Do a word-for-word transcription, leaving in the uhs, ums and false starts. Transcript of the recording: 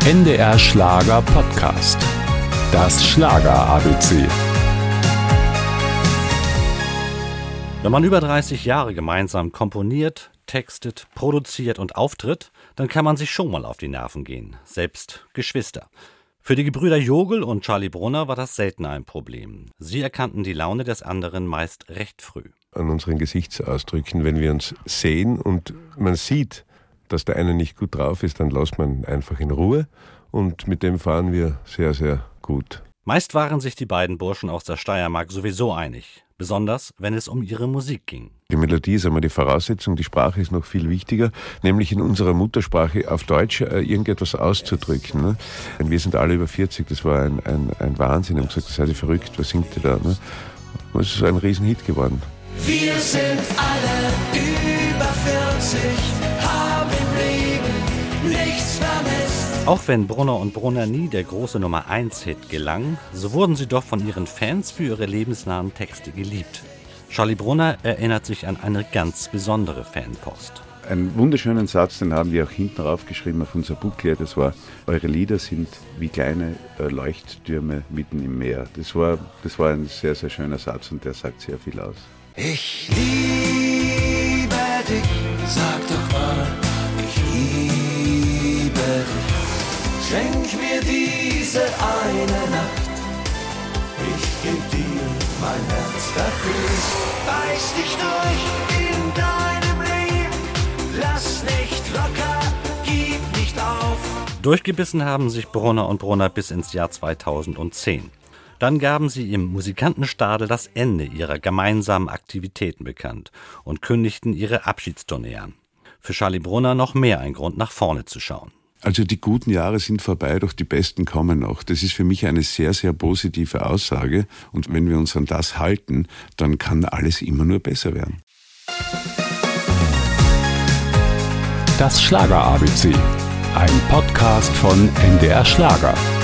N D R Schlager Podcast. Das Schlager-A B C. Wenn man über dreißig Jahre gemeinsam komponiert, textet, produziert und auftritt, dann kann man sich schon mal auf die Nerven gehen, selbst Geschwister. Für die Gebrüder Jogl und Charlie Brunner war das selten ein Problem. Sie erkannten die Laune des anderen meist recht früh. An unseren Gesichtsausdrücken, wenn wir uns sehen und man sieht, dass der eine nicht gut drauf ist, dann lässt man einfach in Ruhe und mit dem fahren wir sehr, sehr gut. Meist waren sich die beiden Burschen aus der Steiermark sowieso einig, besonders wenn es um ihre Musik ging. Die Melodie ist einmal die Voraussetzung, die Sprache ist noch viel wichtiger, nämlich in unserer Muttersprache auf Deutsch äh, irgendetwas auszudrücken. Ne? Wir sind alle über vierzig, das war ein, ein, ein Wahnsinn. Ich habe gesagt, seid ihr verrückt, was singt ihr da? Ne? Und es ist ein Riesenhit geworden. Wir sind alle über vierzig, haben im Leben nichts vermisst. Auch wenn Brunner und Brunner nie der große Nummer eins Hit gelang, so wurden sie doch von ihren Fans für ihre lebensnahen Texte geliebt. Charlie Brunner erinnert sich an eine ganz besondere Fanpost. Einen wunderschönen Satz, den haben wir auch hinten draufgeschrieben auf unser Booklet. Das war: Eure Lieder sind wie kleine äh, Leuchttürme mitten im Meer. Das war, das war ein sehr, sehr schöner Satz und der sagt sehr viel aus. Ich liebe dich, sag doch mal, ich liebe dich. Schenk mir diese eine Nacht, ich geb dir mein Herz dafür. Beiß dich durch in deinem Leben, lass nicht locker, gib nicht auf. Durchgebissen haben sich Brunner und Brunner bis ins Jahr zweitausendzehn. Dann gaben sie im Musikantenstadel das Ende ihrer gemeinsamen Aktivitäten bekannt und kündigten ihre Abschiedstournee an. Für Charlie Brunner noch mehr ein Grund, nach vorne zu schauen. Also die guten Jahre sind vorbei, doch die besten kommen noch. Das ist für mich eine sehr, sehr positive Aussage. Und wenn wir uns an das halten, dann kann alles immer nur besser werden. Das Schlager-A B C. Ein Podcast von N D R Schlager.